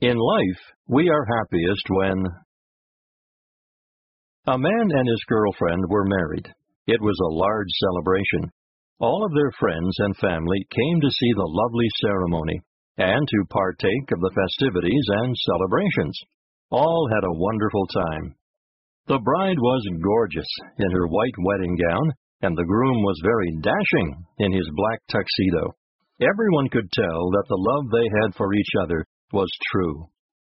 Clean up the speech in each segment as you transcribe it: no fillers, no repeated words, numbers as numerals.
In life, we are happiest when... A man and his girlfriend were married. It was a large celebration. All of their friends and family came to see the lovely ceremony and to partake of the festivities and celebrations. All had a wonderful time. The bride was gorgeous in her white wedding gown, and the groom was very dashing in his black tuxedo. Everyone could tell that the love they had for each other was true.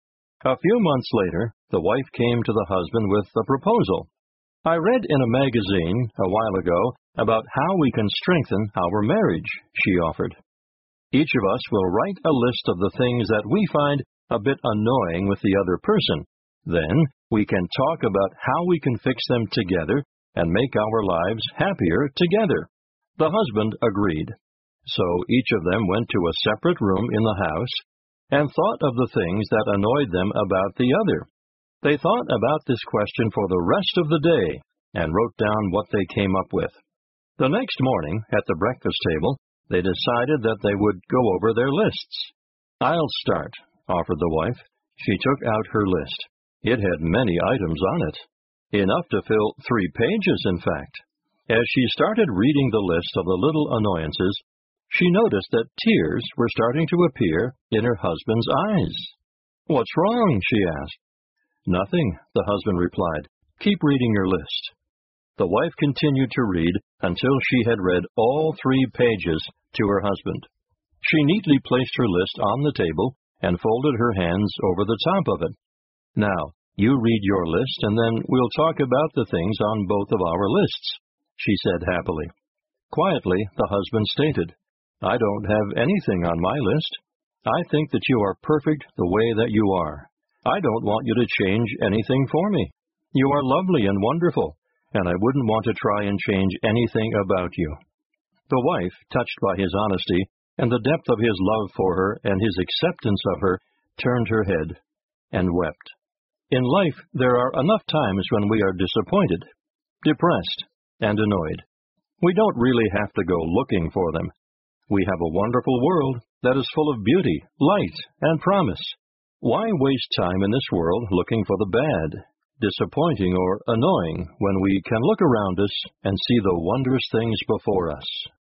A few months later, the wife came to the husband with a proposal. I read in a magazine a while ago about how we can strengthen our marriage, she offered. Each of us will write a list of the things that we find a bit annoying with the other person. Then we can talk about how we can fix them together and make our lives happier together. The husband agreed. So each of them went to a separate room in the house and thought of the things that annoyed them about the other. They thought about this question for the rest of the day and wrote down what they came up with. The next morning, at the breakfast table, they decided that they would go over their lists. I'll start, offered the wife. She took out her list. It had many items on it. Enough to fill 3 pages, in fact. As she started reading the list of the little annoyances, she noticed that tears were starting to appear in her husband's eyes. "What's wrong?" she asked. "Nothing," the husband replied. "Keep reading your list." The wife continued to read until she had read all 3 pages to her husband. She neatly placed her list on the table and folded her hands over the top of it. "Now, you read your list, and then we'll talk about the things on both of our lists," she said happily. Quietly, the husband stated, "I don't have anything on my list. I think that you are perfect the way that you are. I don't want you to change anything for me. You are lovely and wonderful, and I wouldn't want to try and change anything about you." The wife, touched by his honesty and the depth of his love for her and his acceptance of her, turned her head and wept. In life, there are enough times when we are disappointed, depressed, and annoyed. We don't really have to go looking for them. We have a wonderful world that is full of beauty, light, and promise. Why waste time in this world looking for the bad, disappointing, or annoying when we can look around us and see the wondrous things before us?